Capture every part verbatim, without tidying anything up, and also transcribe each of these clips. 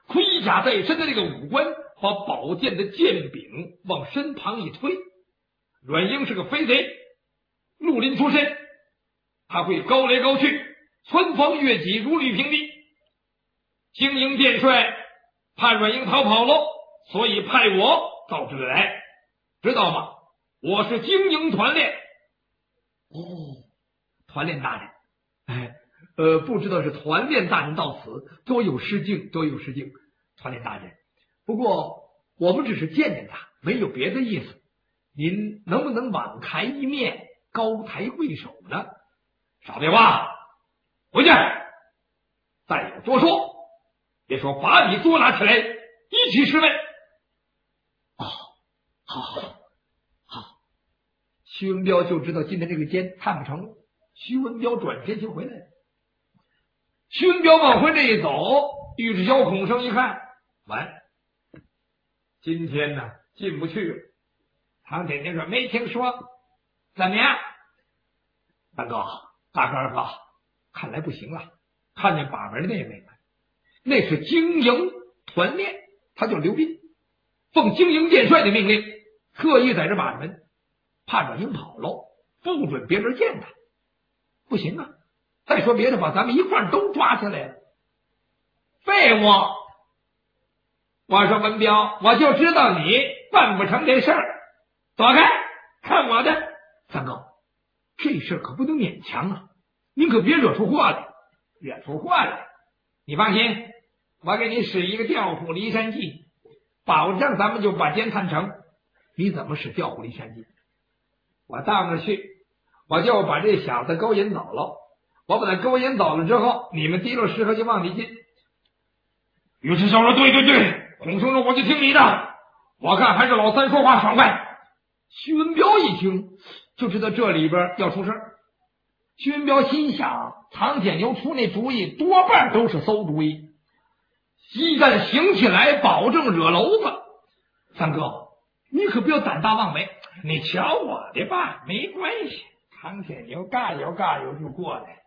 盔甲在身的这个武官把宝剑的剑柄往身旁一推。阮英是个飞贼，绿林出身，他会高来高去，穿房越脊，如履平地。经营殿帅怕阮英逃跑喽，所以派我到这里来，知道吗？我是经营团练。哦，团练大人，哎，呃，不知道是团练大人到此，多有失敬，多有失敬。团练大人，不过我们只是见见他，没有别的意思。您能不能网开一面，高抬贵手呢？少别话，回去，再有多说，别说把你捉拿起来，一起试问。哦，好好好。徐文彪就知道今天这个奸探不成了。徐文彪转身就回来了。徐文彪往回这一走，尉迟霄孔生一看，完，今天呢进不去了。唐铁军说：“没听说，怎么样？”大哥，大哥二哥，看来不行了。看见把门的那位，那是经营团练，他叫刘斌，奉经营殿帅的命令，特意在这把门，怕阮英跑喽，不准别人见他。不行啊！再说别的吧，咱们一块儿都抓下来了。废物！我说文彪，我就知道你办不成这事儿。躲开，看我的！三哥，这事可不能勉强啊！您可别惹出祸来，惹出祸来！你放心，我给你使一个调虎离山计，保证咱们就把奸探成。你怎么使调虎离山计？我到那去，我就把这小子勾引走了。我把他勾引走了之后，你们提溜石河就往里进。尉迟霄说：“对对对，孔生说我就听你的，我看还是老三说话爽快。”徐文彪一听就知道这里边要出事。徐文彪心想，唐铁牛出那主意多半都是馊主意，一旦行起来保证惹娄子。三哥，你可不要胆大妄为，你瞧我的吧，没关系。唐铁牛尬悠尬悠就过来。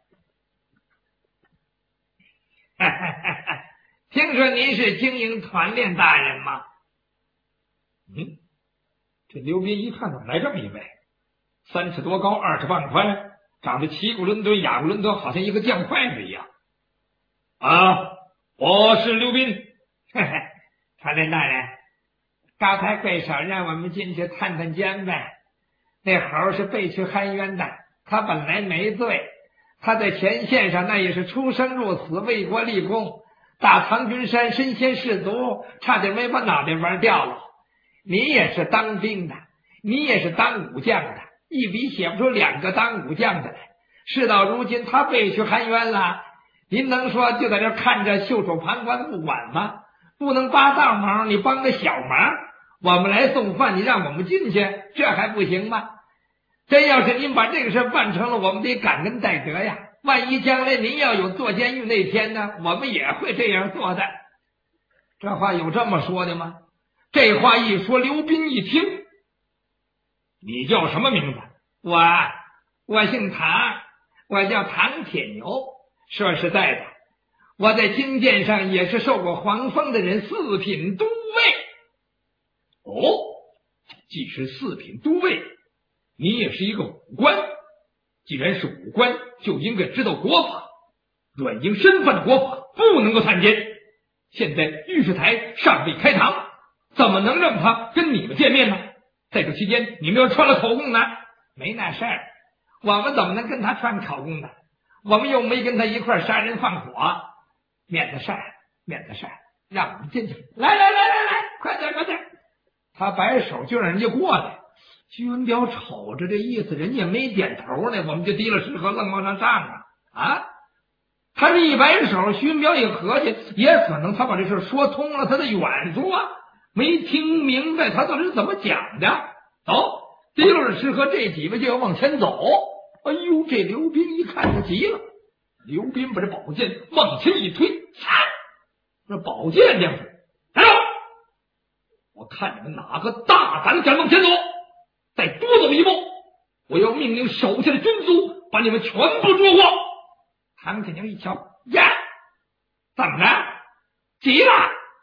听说您是经营团练大人吗？嗯，这刘斌一看，怎么来这么一位？三尺多高，二尺半宽，长得齐骨伦敦、雅骨伦敦，好像一个酱筷子一样。啊，我是刘斌。嘿嘿，团练大人，高抬贵手，让我们进去探探奸呗。那猴是被屈含冤的，他本来没罪，他在前线上那也是出生入死，为国立功，大唐军山身先士卒，差点没把脑袋玩掉了。你也是当兵的，你也是当武将的，一笔写不出两个当武将的来。事到如今，他被屈含冤了，您能说就在这看着袖手旁观不管吗？不能八道忙，你帮个小忙，我们来送饭，你让我们进去，这还不行吗？真要是您把这个事办成了，我们得感恩戴德呀。万一将来您要有坐监狱那天呢，我们也会这样做的。这话有这么说的吗？这话一说，刘斌一听，你叫什么名字？我我姓唐，我叫唐铁牛。说实在的，我在金殿上也是受过皇封的人，四品都尉。哦，既是四品都尉，你也是一个武官。既然是武官，就应该知道国法。阮英身犯的国法，不能够探监。现在御史台尚未开堂，怎么能让他跟你们见面呢？在这期间，你们要串了口供呢？没那事儿，我们怎么能跟他串口供呢？我们又没跟他一块杀人放火，免得事儿，免得事儿，让我们进去。来来来来来，快点快点！他摆手就让人家过来。徐文彪瞅着这意思，人家没点头呢，我们就提了石河愣往上上啊！啊！他这一摆手，徐文彪一合计，也可能他把这事说通了，他的远说啊，没听明白他到底是怎么讲的。走，提了石河这几位就要往前走。哎呦，这刘斌一看他急了，刘斌把这宝剑往前一推，这宝剑亮出来，来了！我看你们哪个大胆敢往前走，再多走一步，我要命令手下的军卒把你们全部捉获。唐铁牛一瞧，呀，怎么着？急了？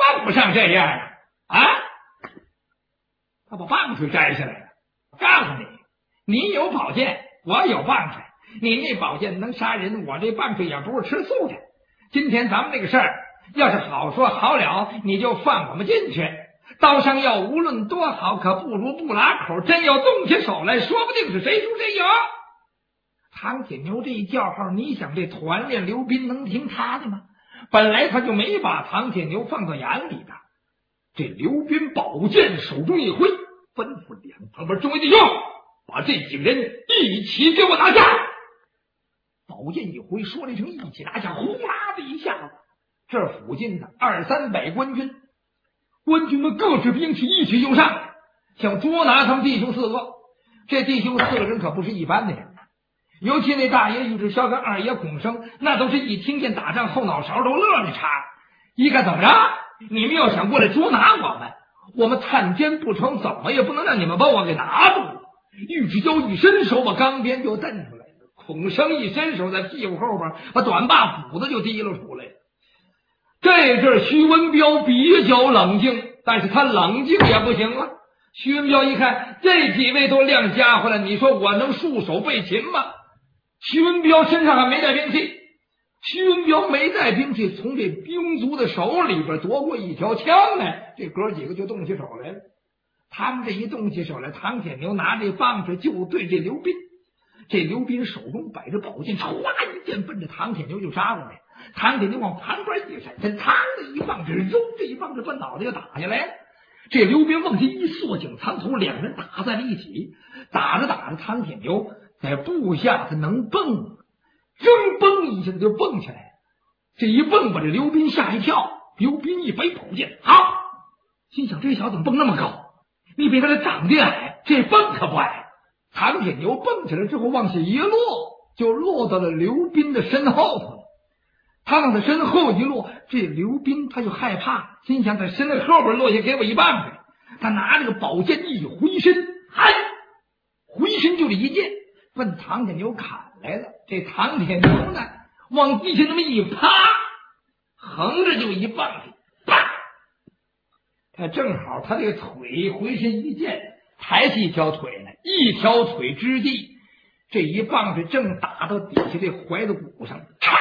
不上这样啊！啊！他把棒槌摘下来了，告诉你，你有宝剑，我有棒槌，你那宝剑能杀人，我这棒槌也不是吃素的。今天咱们这个事儿，要是好说好了，你就放我们进去。刀伤药无论多好，可不如不拉口。真要动起手来，说不定是谁输谁赢。唐铁牛这一叫号，你想这团练刘斌能听他的吗？本来他就没把唐铁牛放到眼里的。这刘斌宝剑手中一挥，吩咐两旁边众位弟兄，把这几个人一起给我拿下。宝剑一挥，说了一声一起拿下，呼啦的一下子，这附近的二三百官军，官军们各执兵器一起就上来，想捉拿他们弟兄四个。这弟兄四个人可不是一般的人，尤其那大爷尉迟萧跟二爷孔生，那都是一听见打仗后脑勺都乐着茬。一看怎么着，你们要想过来捉拿我们，我们探监不成，怎么也不能让你们把我给拿住了。尉迟萧一伸手把钢鞭就蹬出来了，孔生一伸手在屁股后边把短把斧子就提溜出来了。这阵徐文彪比较冷静，但是他冷静也不行了。徐文彪一看这几位都亮家伙了，你说我能束手被擒吗？徐文彪身上还没带兵器，徐文彪没带兵器，从这兵卒的手里边夺过一条枪来，这哥几个就动起手来了。他们这一动起手来，唐铁牛拿这棒子就对这刘斌。这刘斌手中摆着宝剑，唰一剑奔着唐铁牛就杀过来。唐铁牛往旁边一闪身，嘡的一棒子，揉这一棒子把脑袋就打下来了。这刘斌往前一缩颈藏头，两人打在了一起。打着打着，唐铁牛在步下他能蹦，扔蹦一下子就蹦起来了。这一蹦把这刘斌吓一跳。刘斌一摆宝剑，好，心想这小子怎么蹦那么高？你别看他长得矮，这蹦可不矮。唐铁牛蹦起来之后往下一落，就落到了刘斌的身后头了。他往他身后一落，这刘斌他就害怕，心想在身后边落下给我一棒子。他拿这个宝剑一回身，嗨，回身就这一剑奔唐铁牛砍来了。这唐铁牛呢往地下那么一趴，横着就一棒子，啪！他正好他这个腿回身一剑，抬起一条腿来，一条腿之地，这一棒子正打到底下这怀的骨上，嚓！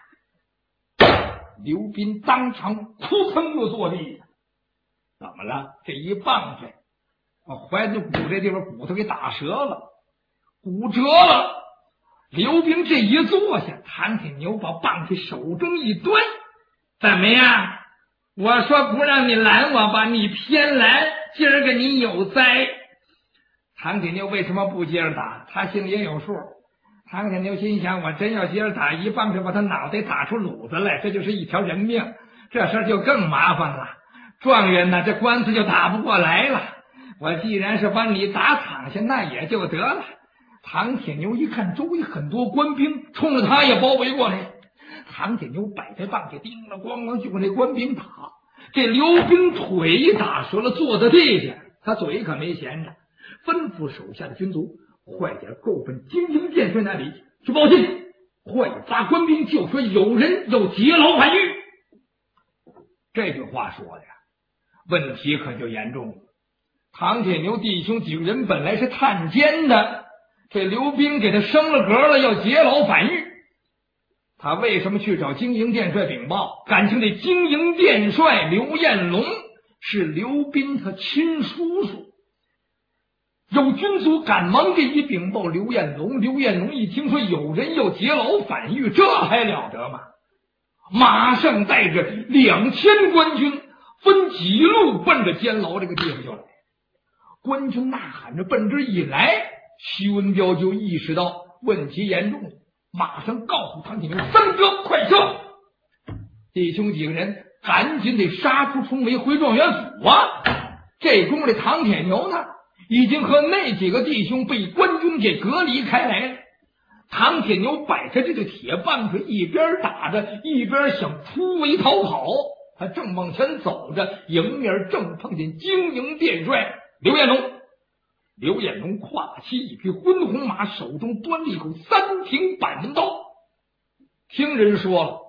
刘斌当场扑腾就坐地了。怎么了？这一棒子把怀的骨这地方骨头给打折了，骨折了。刘斌这一坐下，唐铁牛把棒子手中一端，怎么样？我说不让你拦我吧，你偏来，今儿个你有灾。唐铁牛为什么不接着打？他心里也有数。唐铁牛心想，我真要接着打，一棒子把他脑袋打出卤子来，这就是一条人命，这事儿就更麻烦了。状元呢，这官司就打不过来了。我既然是把你打躺下，那也就得了。唐铁牛一看周围很多官兵冲着他也包围过来，唐铁牛摆着棒子叮了咣啷就跟那官兵打。这刘斌腿一打折了，坐在地下，他嘴可没闲着，吩咐手下的军卒快点够奔精英殿帅那里去报信，快发官兵就说有人要劫牢反狱。这句话说的呀，问题可就严重了。唐铁牛弟兄几个人本来是探监的，这刘斌给他升了格了，要劫牢反狱。他为什么去找经营殿帅禀报？感情这经营殿帅刘彦龙是刘斌他亲叔叔。有军卒赶忙给一禀报刘彦龙，刘彦龙一听说有人要劫牢反狱，这还了得吗？马上带着两千官军分几路奔着监牢这个地方就来。官军呐喊着奔这一来，徐文彪就意识到问题严重了，马上告诉唐铁牛三哥快撤。弟兄几个人赶紧得杀出重围回状元府啊！这功夫这唐铁牛呢已经和那几个弟兄被官军给隔离开来了。唐铁牛摆着这个铁棒子，一边打着一边想突围逃跑。他正往前走着，迎面正碰见经营殿帅刘彦龙。刘彦龙跨骑一匹昏红马，手中端了一口三挺板门刀。听人说了，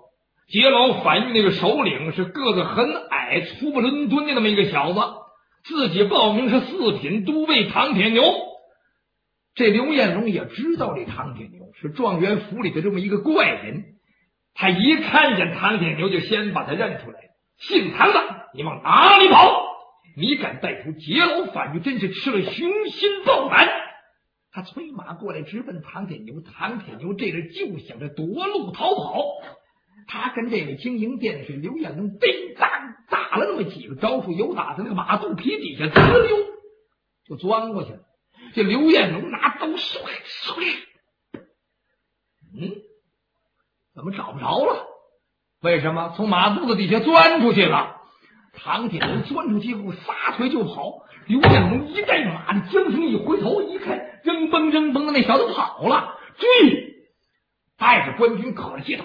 劫牢反狱那个首领是个子很矮、粗不伦敦的那么一个小子，自己报名是四品都尉唐铁牛。这刘彦龙也知道这唐铁牛是状元府里的这么一个怪人，他一看见唐铁牛就先把他认出来。姓唐的，你往哪里跑？你敢带出劫牢反狱，真是吃了雄心豹胆！他催马过来直奔唐铁牛，唐铁牛这人就想着夺路逃跑。他跟这位经营殿水刘彦龙叮当打了那么几个招数，有打在那个马肚皮底下，滋溜就钻过去了。这刘彦龙拿刀唰唰，嗯，怎么找不着了？为什么？从马肚子底下钻出去了。唐铁牛钻出去后撒腿就跑，刘彦龙一带马的缰绳一回头一看，扔蹦扔蹦的那小子跑了，追！带着官军可着街道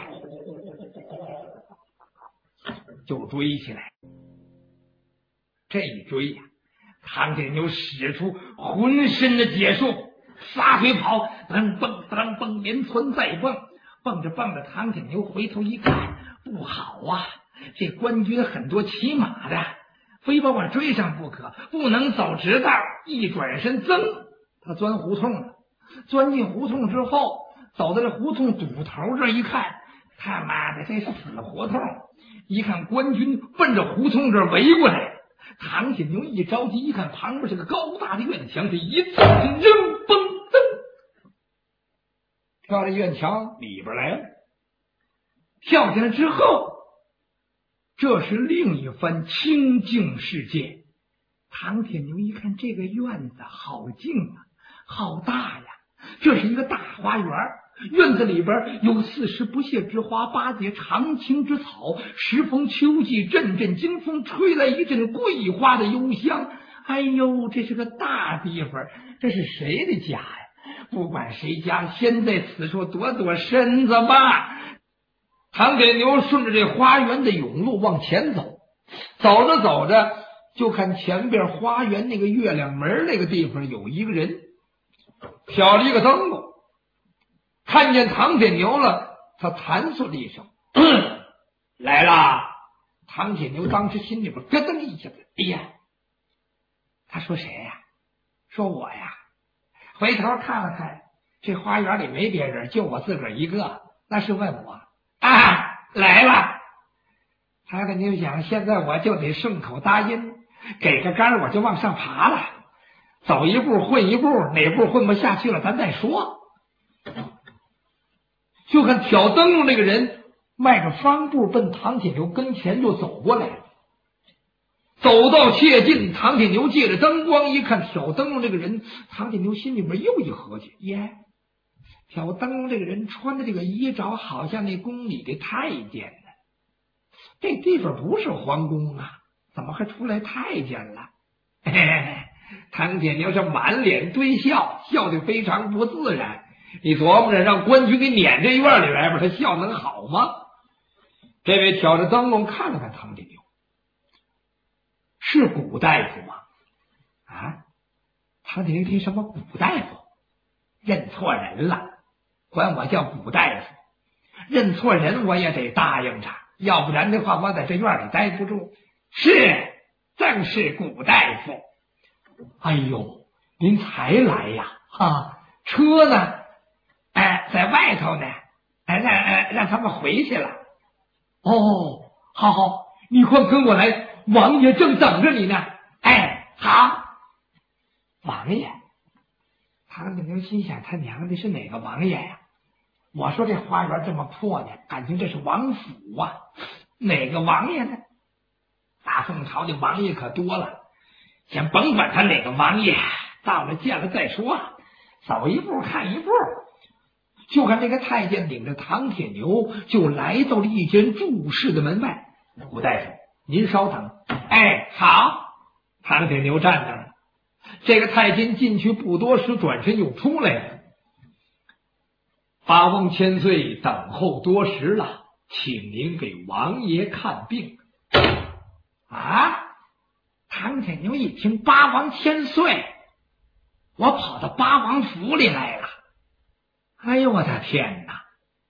就追起来。这一追呀、啊，唐铁牛使出浑身的解数，撒腿跑，噔蹦噔蹦，连窜再蹦，蹦着蹦着，唐铁牛回头一看，不好啊！这官军很多骑马的，非把我追上不可，不能走直道。一转身，噌，他钻胡同了。钻进胡同之后，走到这胡同堵头这一看，他妈的，这是死胡同！一看官军奔着胡同这围过来，唐铁牛一着急，一看旁边是个高大的院墙，这一走就扔蹦噔，跳到院墙里边来了。跳进来之后，这是另一番清静世界。唐铁牛一看这个院子好静啊，好大呀，这是一个大花园，院子里边有四时不谢之花，八节常青之草，时逢秋季，阵阵惊风吹来一阵桂花的幽香。哎呦，这是个大地方，这是谁的家呀？不管谁家，先在此处躲躲身子吧。唐铁牛顺着这花园的甬路往前走，走着走着，就看前边花园那个月亮门那个地方有一个人挑了一个灯笼，看见唐铁牛了，他弹嗦了一声来啦。唐铁牛当时心里边咯噔一下子，哎呀，他说谁呀？说我呀。回头看了看，这花园里没别人，就我自个儿一个，那是问我啊，来了。唐铁牛想，现在我就得顺口答应，给个杆我就往上爬了，走一步混一步，哪步混不下去了咱再说。就看挑灯笼那个人迈着方步奔唐铁牛跟前就走过来了。走到切近，唐铁牛借着灯光一看挑灯笼这个人，唐铁牛心里面又一合计，耶，挑灯笼这个人穿的这个衣着好像那宫里的太监呢，这地方不是皇宫啊，怎么还出来太监了？嘿嘿嘿，唐铁牛是满脸堆笑，笑得非常不自然。你琢磨着让官军给撵这院里来吧，他笑能好吗？这位挑着灯笼看了看唐铁牛，是古大夫吗？啊，唐铁牛听什么古大夫？认错人了，管我叫古大夫，认错人我也得答应着，要不然的话我在这院里待不住。是，正是古大夫。哎呦，您才来呀？哈，车呢？哎，在外头呢。哎，让让让他们回去了。哦，好好，你快跟我来，王爷正等着你呢。哎，好。王爷，唐铁牛心想，他娘的是哪个王爷呀？我说这花园这么破呢，感情这是王府啊，哪个王爷呢？大宋朝的王爷可多了，先甭管他哪个王爷，到了见了再说，走一步看一步。就看这个太监领着唐铁牛就来到了一间住室的门外。古大夫，您稍等。哎，好。唐铁牛站那儿了。这个太监进去不多时，转身又出来了。八王千岁等候多时了，请您给王爷看病。啊！唐铁牛一听八王千岁，我跑到八王府里来了。哎呦我的天哪，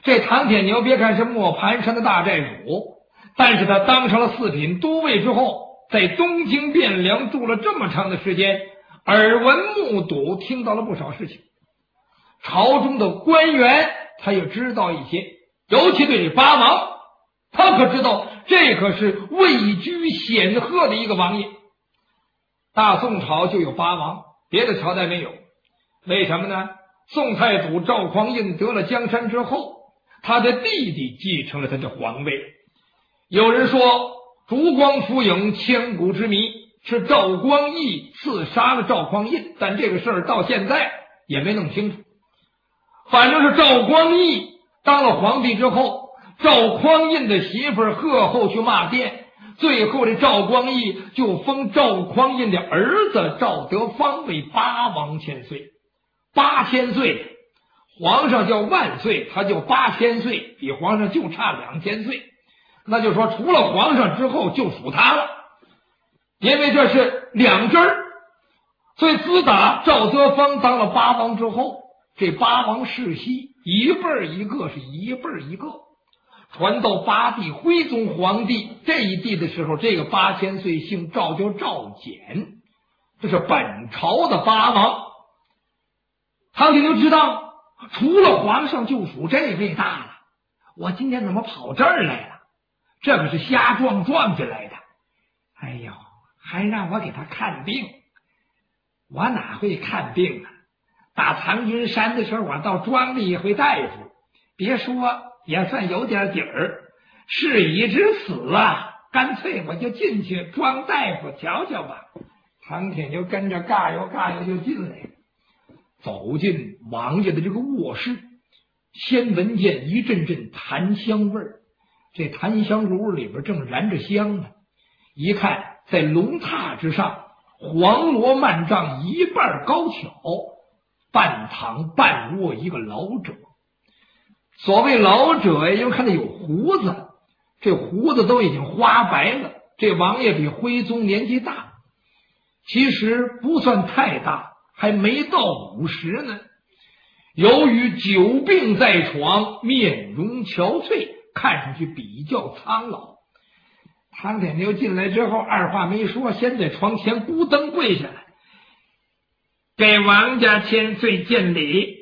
这唐铁牛别看是磨盘山的大寨主，但是他当上了四品都尉之后，在东京汴梁住了这么长的时间，耳闻目睹，听到了不少事情。朝中的官员他也知道一些，尤其对这八王，他可知道这可是位居显赫的一个王爷。大宋朝就有八王，别的朝代没有。为什么呢？宋太祖赵匡胤得了江山之后，他的弟弟继承了他的皇位。有人说烛光浮影千古之谜，是赵光义刺杀了赵匡胤，但这个事儿到现在也没弄清楚。反正是赵光义当了皇帝之后，赵匡胤的媳妇儿贺后去骂殿，最后这赵光义就封赵匡胤的儿子赵德芳为八王千岁。八千岁，皇上叫万岁，他就八千岁，比皇上就差两千岁。那就说除了皇上之后就属他了，因为这是两支儿。所以自打赵德芳当了八王之后，这八王世袭一辈儿一个，是一辈儿一个。传到八帝徽宗皇帝这一帝的时候，这个八千岁姓赵，叫赵简，这是本朝的八王。唐铁牛知道除了皇上就属这位大了，我今天怎么跑这儿来了？这可是瞎撞撞进来的。哎呦，还让我给他看病，我哪会看病啊？打藏云山的时候，我到庄里一回大夫，别说也算有点底儿，事已至死啊，干脆我就进去装大夫瞧瞧吧。唐铁牛跟着嘎悠嘎悠就进来了。走进王爷的这个卧室，先闻见一阵阵檀香味儿，这檀香炉里边正燃着香呢。一看在龙榻之上，黄罗幔帐一半高巧，半躺半卧一个老者。所谓老者呀，因为看他有胡子，这胡子都已经花白了。这王爷比徽宗年纪大，其实不算太大，还没到五十呢。由于久病在床，面容憔悴，看上去比较苍老。唐铁牛进来之后，二话没说，先在床前咕噔跪下来，给王家千岁见礼。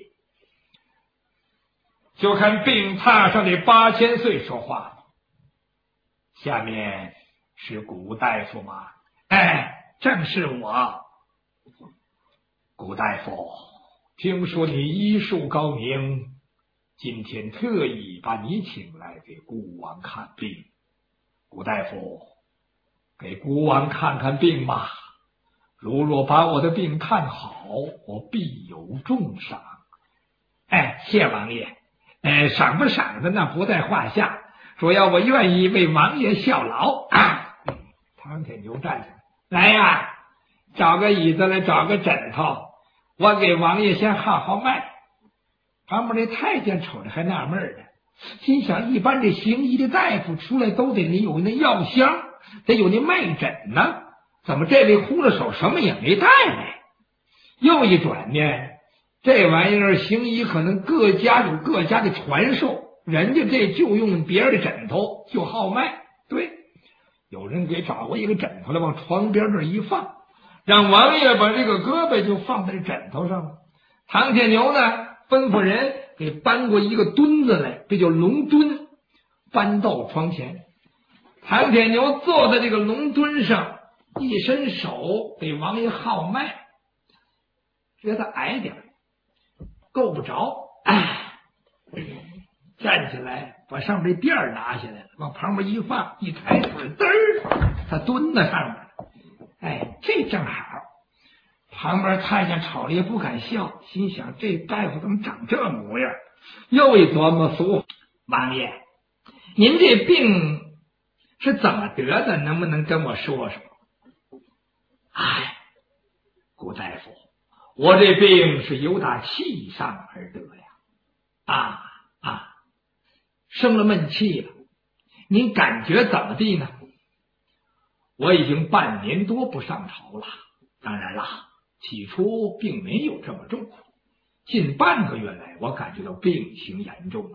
就看病榻上的八千岁说话了：“下面是古大夫吗？”“哎，正是我。”“古大夫，听说你医术高明，今天特意把你请来给孤王看病。古大夫，给孤王看看病吧。如若把我的病看好，我必有重赏。”“哎，谢王爷。呃，赏不赏的那不在话下，主要我愿意为王爷效劳啊。”唐铁牛站起来，来呀，找个椅子来，找个枕头，我给王爷先号号脉。旁边这太监瞅着还纳闷呢，心想一般这行医的大夫出来都得有那药箱，得有那脉诊呢，怎么这位呼了手什么也没带来？又一转呢，这玩意儿行医可能各家有各家的传授，人家这就用别人的枕头就号脉。对，有人给找过一个枕头来，往床边这一放，让王爷把这个胳膊就放在这枕头上了。唐铁牛呢，吩咐人给搬过一个墩子来，这叫龙墩，搬到床前。唐铁牛坐在这个龙墩上，一伸手给王爷号脉，觉得矮点够不着，哎，站起来把上面这垫儿拿下来了，往旁边一放，一抬腿，嘚儿，他蹲在上面。哎，这正好。旁边太监瞅了也不敢笑，心想这大夫怎么长这模样？又一琢磨，俗王爷，您这病是怎么得的？能不能跟我说说？哎，顾大夫，我这病是由打气上而得呀。啊啊，生了闷气了。您感觉怎么地呢？我已经半年多不上朝了，当然了，起初并没有这么重，近半个月来我感觉到病情严重了，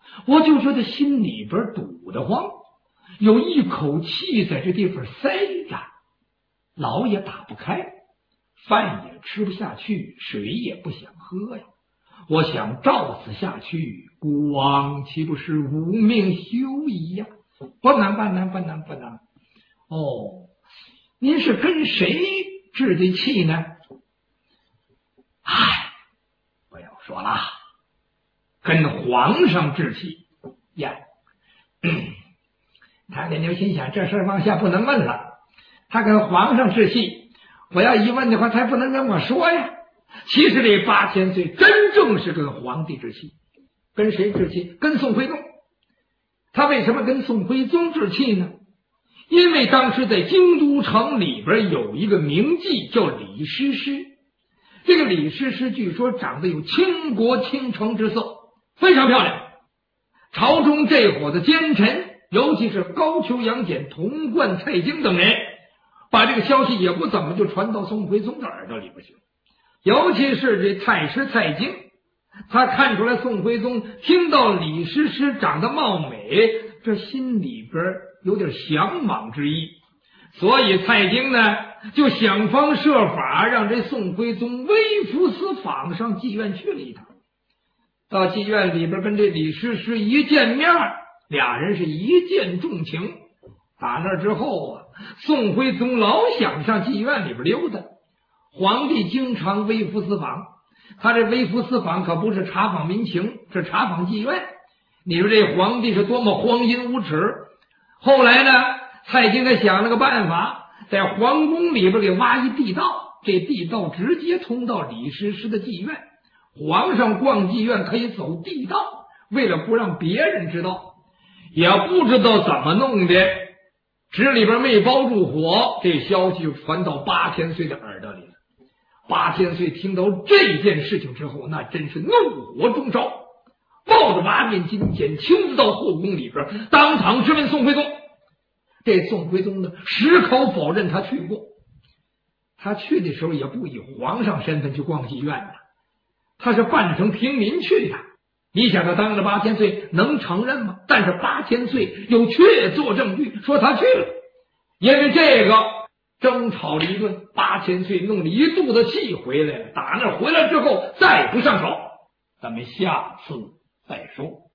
我就觉得心里边堵得慌，有一口气在这地方塞着，老也打不开，饭也吃不下去，水也不想喝呀。我想照此下去，孤王岂不是无命休矣呀？不能不能不能不能！哦，您是跟谁置的气呢？唉，不要说了，跟皇上置气呀。唐天牛心想，这事往下不能问了，他跟皇上置气，我要一问的话，他不能跟我说呀。其实这八千岁真正是跟皇帝置气，跟谁置气？跟宋徽宗。他为什么跟宋徽宗置气呢？因为当时在京都城里边有一个名妓叫李师师，这个李师师据说长得有倾国倾城之色，非常漂亮。朝中这伙的奸臣，尤其是高俅、杨戬、童贯、蔡京等人，把这个消息也不怎么就传到宋徽宗的耳朵里边去了。尤其是这太师蔡京，他看出来宋徽宗听到李师师长得貌美，这心里边有点向往之意，所以蔡京呢就想方设法让这宋徽宗微服私访上妓院去了一趟。到妓院里边跟这李师师一见面，俩人是一见钟情。打那之后啊，宋徽宗老想上妓院里边溜达。皇帝经常微服私访，他这微服私访可不是查访民情，是查访妓院。你说这皇帝是多么荒淫无耻。后来呢，蔡京他想了个办法，在皇宫里边给挖一地道，这地道直接通到李师师的妓院，皇上逛妓院可以走地道。为了不让别人知道，也不知道怎么弄的，纸里边没包住火，这消息就传到八千岁的耳朵里了。八千岁听到这件事情之后，那真是怒火中烧，抱着八面金锏，亲自到后宫里边当场质问宋徽宗。这宋徽宗呢，矢口否认他去过。他去的时候也不以皇上身份去逛妓院的，他是扮成平民去的。你想他当着八千岁能承认吗？但是八千岁又确凿证据说他去了，因为这个争吵了一顿，八千岁弄了一肚子气回来了。打那回来之后再不上手，咱们下次再说。